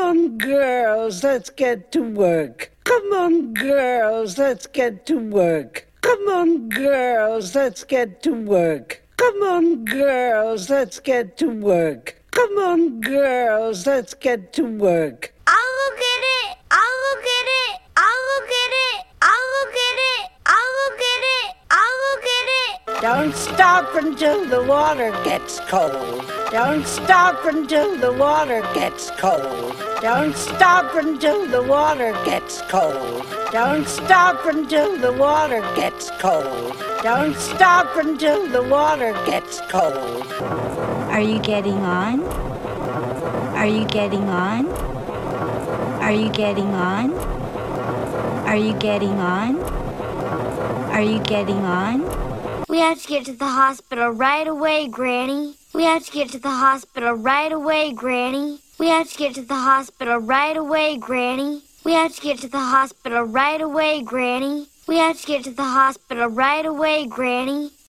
on, girls, let's get to work. Come on, girls, let's get to work. Come on, girls, let's get to work. Come on, girls, let's get to work. Come on, girls, let's get to work. I'll go get it. I'll go get it. I'll go get it. I'll go get it. I'll go get it. I'll go get it. Don't stop until the water gets cold. Don't stop until the water gets cold. Don't stop until the water gets cold. Don't stop until the water gets cold. Don't stop until the water gets cold. Are you getting on? Are you getting on? Are you getting on? Are you getting on? Are you getting on? We have to get to the hospital right away, Granny. We have to get to the hospital right away, Granny. We have to get to the hospital right away, Granny. We have to get to the hospital right away, Granny. We have to get to the hospital right away, Granny.